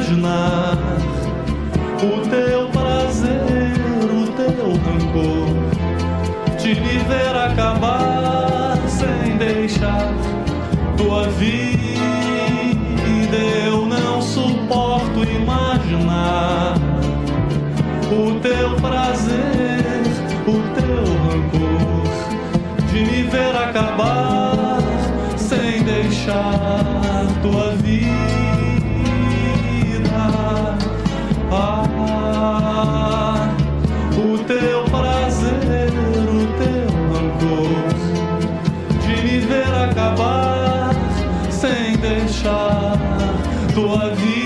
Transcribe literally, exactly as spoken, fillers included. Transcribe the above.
imaginar o teu prazer, o teu rancor, de me ver acabar sem deixar tua vida. Eu não suporto imaginar o teu prazer, o teu rancor, de me ver acabar sem deixar tua vida. Ah, o teu prazer, o teu rancor, de me ver acabar sem deixar tua vida.